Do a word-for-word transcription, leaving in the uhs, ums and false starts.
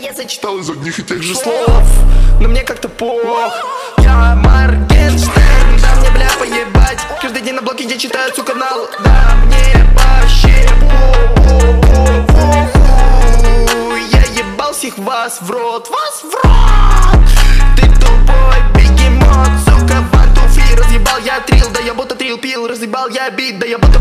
Я зачитал из одних и тех же слов, но мне как-то пох. Я Моргенштерн, да мне бля поебать. Каждый день на блоке я читаю цу канал. Да мне вообще похуй. Я ебал всех вас в рот, вас в рот. Ты тупой бегемот, сука, one, two, three. Разъебал я трил, да я будто трил пил. Разъебал я бит, да я будто